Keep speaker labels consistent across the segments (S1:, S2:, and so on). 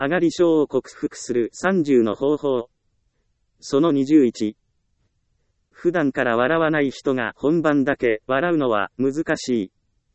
S1: 上がり症を克服する30の方法。その21。普段から笑わない人が本番だけ笑うのは難しい。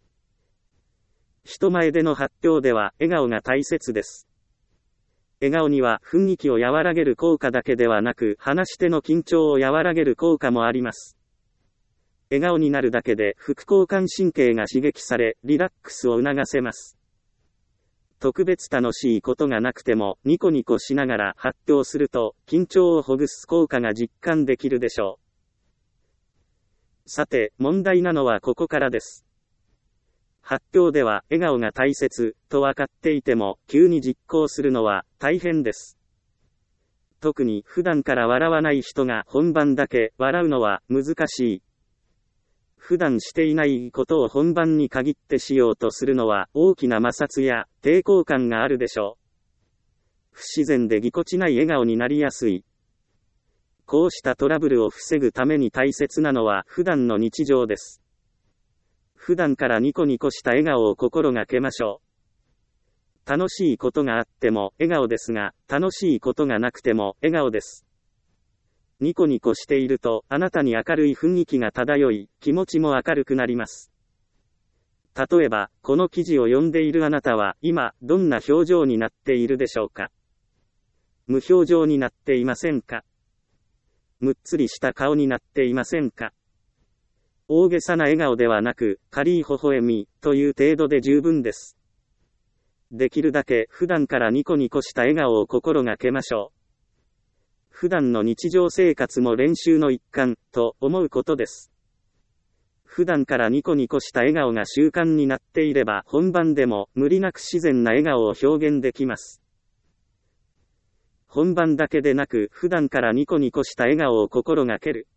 S1: 人前での発表では笑顔が大切です。笑顔には雰囲気を和らげる効果だけではなく、話し手の緊張を和らげる効果もあります。笑顔になるだけで副交感神経が刺激され、リラックスを促せます。特別楽しいことがなくても、ニコニコしながら発表すると、緊張をほぐす効果が実感できるでしょう。さて、問題なのはここからです。発表では笑顔が大切と分かっていても、急に実行するのは大変です。特に普段から笑わない人が本番だけ笑うのは難しい。普段していないことを本番に限ってしようとするのは大きな摩擦や抵抗感があるでしょう。不自然でぎこちない笑顔になりやすい。こうしたトラブルを防ぐために大切なのは普段の日常です。普段からニコニコした笑顔を心がけましょう。楽しいことがあっても笑顔ですが、楽しいことがなくても笑顔です。ニコニコしていると、あなたに明るい雰囲気が漂い、気持ちも明るくなります。例えば、この記事を読んでいるあなたは、今、どんな表情になっているでしょうか。無表情になっていませんか。むっつりした顔になっていませんか。大げさな笑顔ではなく、軽い微笑み、という程度で十分です。できるだけ、普段からニコニコした笑顔を心がけましょう。普段の日常生活も練習の一環、と思うことです。普段からニコニコした笑顔が習慣になっていれば、本番でも無理なく自然な笑顔を表現できます。本番だけでなく、普段からニコニコした笑顔を心がける。